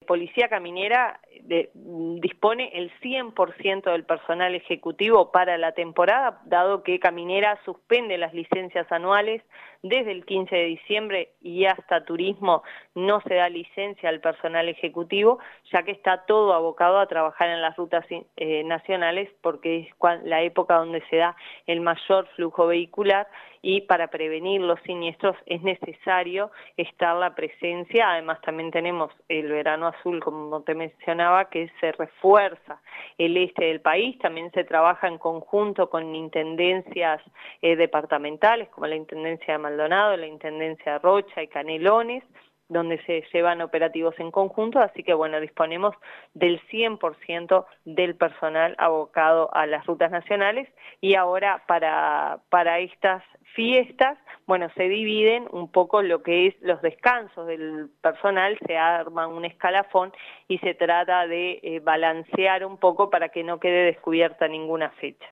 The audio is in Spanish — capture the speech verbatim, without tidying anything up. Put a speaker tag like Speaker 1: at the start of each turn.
Speaker 1: Policía Caminera de, dispone el cien por ciento del personal ejecutivo para la temporada, dado que Caminera suspende las licencias anuales desde el quince de diciembre y hasta turismo no se da licencia al personal ejecutivo, ya que está todo abocado a trabajar en las rutas eh, nacionales, porque es la época donde se da el mayor flujo vehicular, y para prevenir los siniestros es necesario estar la presencia. Además también tenemos el verano azul, como te mencionaba, que se refuerza el este del país. También se trabaja en conjunto con intendencias eh, departamentales, como la Intendencia de Maldonado, la Intendencia de Rocha y Canelones, donde se llevan operativos en conjunto, así que bueno, disponemos del cien por ciento del personal abocado a las rutas nacionales. Y ahora para, para estas fiestas, bueno, se dividen un poco lo que es los descansos del personal, se arma un escalafón y se trata de eh, balancear un poco para que no quede descubierta ninguna fecha.